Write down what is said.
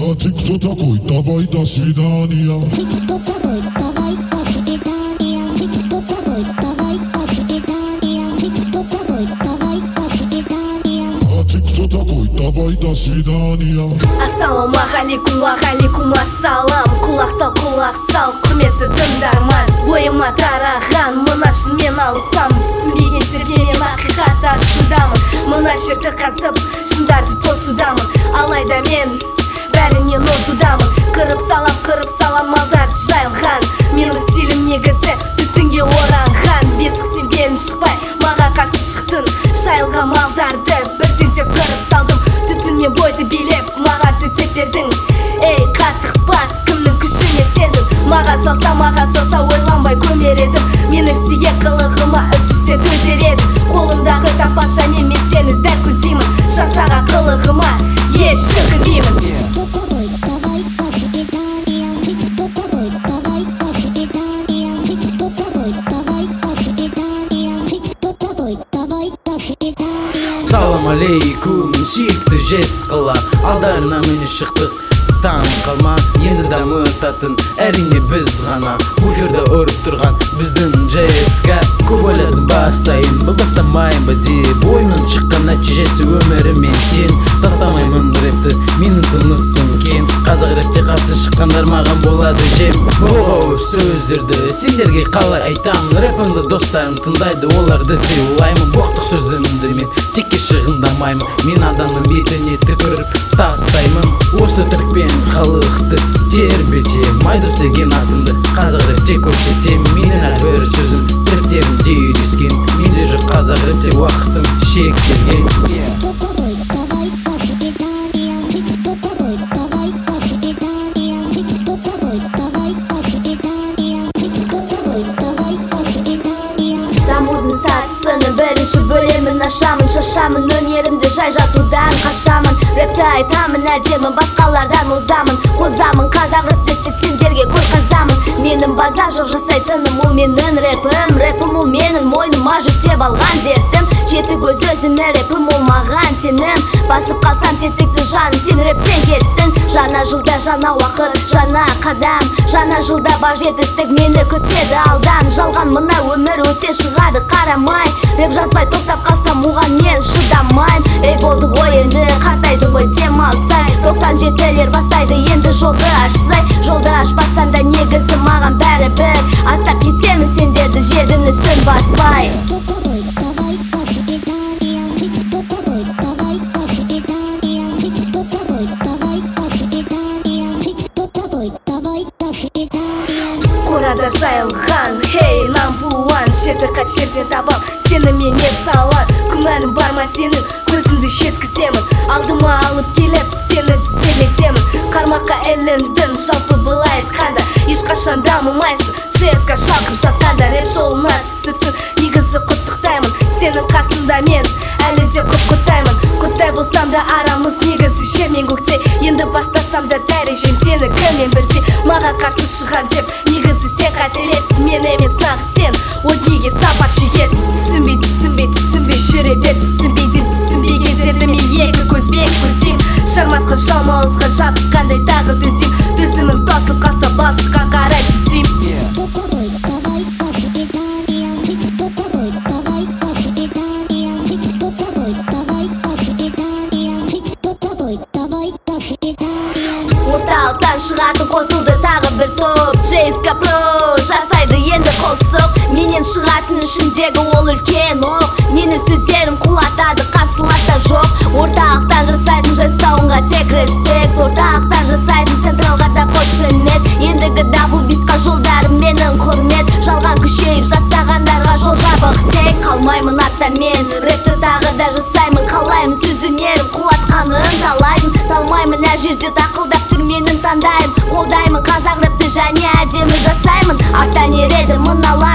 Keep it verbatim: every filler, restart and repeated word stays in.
А ты кто такой? Давай до свидания. Ты кто такой? Давай до свидания. Ты кто такой? Давай до свидания. Ты кто такой? Давай до свидания. А ты кто такой? Давай до свидания. Ассалаумағалейкум, уағалейкум ассалам. Құлақ сал, құлақ сал, құрметті тыңдарман. Бойыма тараған мына шынмен алысам. Түсінбеген сергемен ақиқат ашудамын. Мына жерді қазып, шындарды тосудамын. Алайда мен бәрінен озудамын. Қырып салам, қырып салам, малдарды жайылған. Менің стилім негізі түтінге оранған. Бесіктен белін шықпай, маға қарсы шықтың. Шайылған малдарды біртіндеп қырып салдым. Түтінмен бойды билеп, маған төтеп бердің. Ей, қатық бас, кімнің күшіне сендің? Маға салса, маға салса, ойланбай көмер едім. Мені істеген қылығыма үзсе төзер едім. Қолымдағы тапаншамен мен сені дәл көздеймін. Жасаған қылығыма еш жүгінбеймін. Кто такой? Давай до свидания. Ты кто такой? Давай до свидания. Ты кто такой? Давай до свидания. Ты кто такой? Давай до свидания. Салам алейкум, сүйікті жес қыла. Алдарына мені шықтық, таң қалма. Енді дамытатын әрине біз ғана. Буферді ұрып тұрған біздің джеска. Көп ойладым бастайын ба бастамайын ба деп. Ойымнан шыққан нәтижесі өмірімен тең. Тастамаймын рэпті, менің тынысым кең. Қазақ рэпте қарсы шыққандар маған болады жем. Оу, сөздерді сендерге қалай айтамын. Рэпімді достарым тыңдайды, оларды сыйлаймын. Боқтық сөзімді мен текке шығындамаймын. Мен адамның бетіне түкіріп тастаймын. Осы түрікпен халықты тербетем. Айдос деген атымды қазақ рэпте көрсетем. Менің әрбір сөзім түріктерінде үйлескен. Менде жоқ қазақ рэпте уақытым шектелген. Кто такой? Давай до свидания. Ты кто такой? Давай до свидания. Ты кто такой? Давай до свидания. Ты кто такой? Давай до свидания. Дамудың сатысының бірінші бөлемін ашамын. Шашамын өнерімді жай жатудан қашамын. Рэпті айтамын әдемі, басқалардан озамын. Қозамын қазақ рэпті сендерге көр қазамын. Менің база жоқ жасайтыным, ол менің рэпім. Рэпім ол менің мойныма жүктеп алған дертім. Жеті көз өзіме рэпім ол маған сенім. Басып қалсам тетікті жаным, сен рэптен кеттің. Жаңа жылда жаңа уақыт, жаңа қадам. Жаңа жылда бар жетістік мені күтеді алдан. Жалған мына өмір өте шығады қарамай. Рэп жазбай тоқтап қалсам оған мен шыдамайм. Ей болды ғой енді қартайды ғой демалсай. тоқсан жетілер бастайды енді жолды ашсай. Жолды ашпастан да негізі маған бәрі бір. Аттап кетемін сендерді жердің үстін баспай. Кто такой? Давай до свидания. Ты кто такой? Давай до свидания. Ты кто такой? Давай до свидания. Ты кто такой? Давай до свидания. Қорада жайылған, хей, намбуан. Шеті қат жерден табам, сені мене салан. Күмәнім бар ма сенің, көзіңді шеткіземін. Алдыма алып келіп, сені тізелетемін. Қармаққа іліндің, жалпы былай айтқанда. Ешқашан дамымайсың, ческа шалқып жатқанда. Рэп жолына түсіпсің, негізі құттықтаймын. Сенің қасында мен, әлі де көп құттаймын. Құттай болсам да арамыз негізі жер мен көкте. Енді бастасам да дәрежем сені кіммен бірде. Маға қарсы шыған деп, негізі сен қателесің. Мен емес нағыз сен, о неге сапар шегет. Түсінбей, түсінбей, түсінбей жүре бер. Түсінбей деп түсінбеген зердіме екі көзбен көзім. Шармасқа шалмауызға жабысқандай тағы төзім. Төзімім тосылып қалса балшыққа қарай жүзім. Кто такой? Давай до свидания. Ты кто такой? Давай до свидания. Ты кто такой? Давай до свидания. Ты кто такой? Давай до свидания. Орталықтан шығарды қосылды тағы бір топ. джеска про жасайды енді қолсоқ. Менен шығатын ішіндегі ол үлкен оқ. Мені сөздерім құлатады, қарсыласта жоқ. Орталықтан жасайтын жастауынға тек респект. Орталықтан жасайтын централға да қошемет. Ендігі дабыл битқа жолдарым менің құрмет. Жалған күшейіп жасағандарға жол жабық тек. Қалмаймын аттамен, рэпті тағы да жасаймын. Қалаймын сөз өнерім құлатқанын талаймын. Талмаймын әр жерде тақылдап түрменін таңдаймын. Қолдаймын қазақ рэпті және әдемі жасаймын. Арттан ереді мыналар